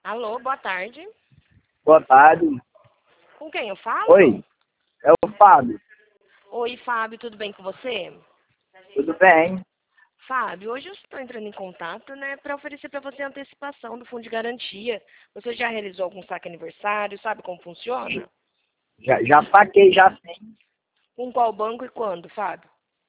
Alô, boa tarde. Boa tarde. Com quem eu falo? Oi, é o Fábio. Oi, Fábio, tudo bem com você? Tudo bem? Fábio, hoje eu estou entrando em contato, né, para oferecer para você a antecipação do fundo de garantia. Você já realizou algum saque aniversário? Sabe como funciona? Já saquei, já sim. Com qual banco e quando, Fábio?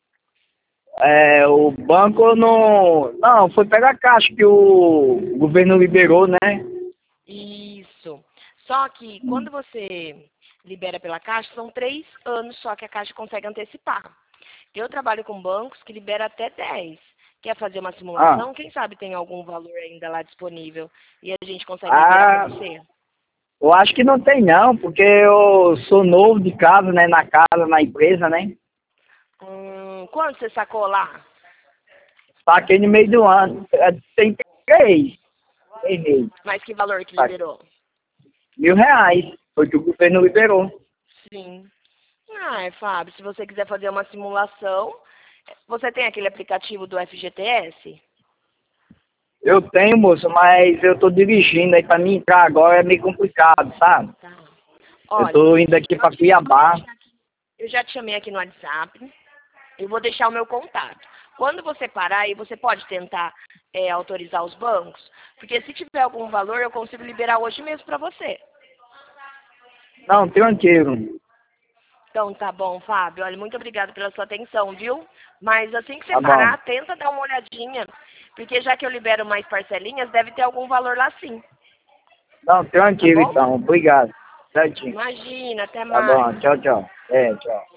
O banco não... Não, foi pegar caixa que o governo liberou, né? Isso. Só que quando você libera pela Caixa, são 3 anos só que a Caixa consegue antecipar. Eu trabalho com bancos que libera até 10. Quer fazer uma Ah, simulação? Quem sabe tem algum valor ainda lá disponível e a gente consegue liberar para ah, você? eu acho que não tem não, porque eu sou novo de casa, né? Na casa, na empresa, né? Quanto você sacou lá? Saquei no meio do ano. Tem três meses. Mas que valor que Saquei. liberou? R$ 1.000. Foi que o governo liberou. Sim. Fábio, se você quiser fazer uma simulação, você tem aquele aplicativo do FGTS? Eu tenho, moço, mas eu tô dirigindo, aí pra mim entrar agora é meio complicado, sabe? Tá. Eu Olha, tô indo aqui pra Cuiabá. eu já te chamei aqui no WhatsApp. Eu vou deixar o meu contato. Quando você parar aí, você pode tentar autorizar os bancos, porque se tiver algum valor, eu consigo liberar hoje mesmo para você. Não, tranquilo. Então tá bom, Fábio. Olha, muito obrigada pela sua atenção, viu? Mas assim que você Tá bom. parar, tenta dar uma olhadinha, porque já que eu libero mais parcelinhas, deve ter algum valor lá sim, Não, tá tranquilo bom? então. Obrigado. Certinho. Imagina, até Tá bom. mais. Tchau, tchau. Tchau.